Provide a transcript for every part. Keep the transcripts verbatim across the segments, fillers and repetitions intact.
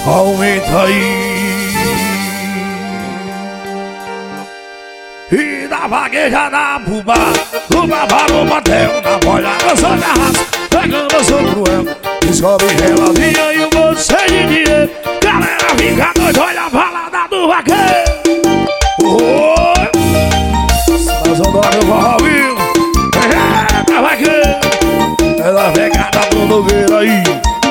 aumenta aí. E da vagueja da buba, buba para o motel, na bolha da sua garrafa, pegando o seu cruel, descobre geladinha e o bolso cheio de dinheiro. Galera fica dois, olha a balada do vaqueiro. Oi, mas adora o forró vivo, é, da vaqueiro, ela pegada do nogueiro aí.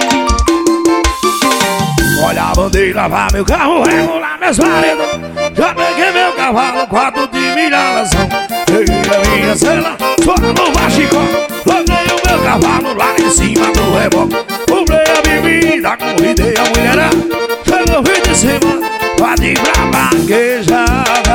Olha a bandeira, vai meu carro, regular minhas varedas. Já peguei meu cavalo, quatro de milharação. Peguei a minha cela, só no machicó. Loguei o meu cavalo lá em cima do reboque. Comprei a bebida, convidei a mulherada. Chegou o fim de semana, pode ir pra vaquejada.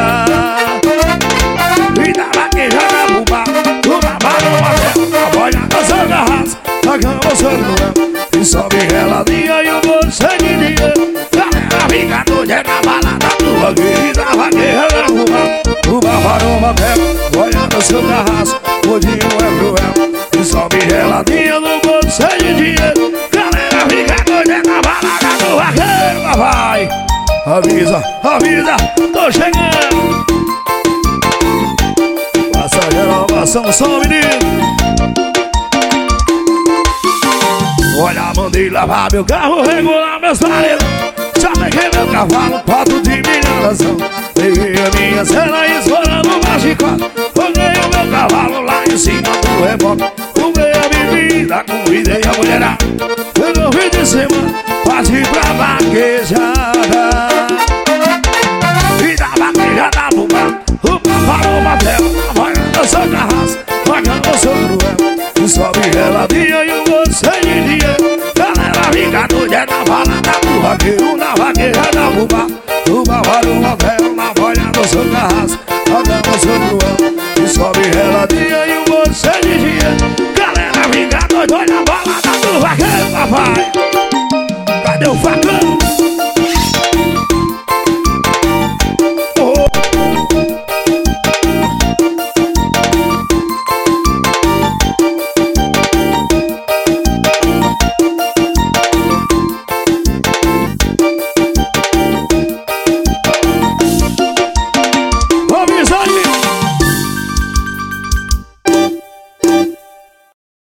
E da vaquejada pro bar, do babá no hotel, na bolha da sua garrafa, pagando o seu cruel. E sobe geladinha e o bolso cheio de dinheiro. Galera fica doida na balada do vaqueiro. E da vaqueira no bar, o bar no motel, olhando o seu carrasco, o dinho é cruel. E sobe geladinha no bolso cheio de dinheiro. Galera fica doida na balada do vaqueiro. Lá vai, avisa, avisa, tô chegando. Passa a renovação, som menino. Olha a mandei lavar meu carro, regular meus paredes. Já peguei meu cavalo, quatro de milharação. Peguei a minha cena escorando o machicado. Joguei o meu cavalo lá em cima do reboque. Comprei a bebida, convidei a mulherada. Chegou o fim de semana, parti pra vaquejada. E da vaquejada pro bar, o bar parou o motel, na vaga da sua carraça, pagando o seu cruel. E sobe geladinha e o bolso cheio de dinheiro. Galera fica doida na balada do vaqueiro. Na vaquejada pro bar, o bar para o motel, na bolha do seu carrasco, pagando o seu cruel. E sobe geladinha e o bolso cheio de dinheiro. Galera fica doida na balada do vaqueiro, papai. Cadê o facão?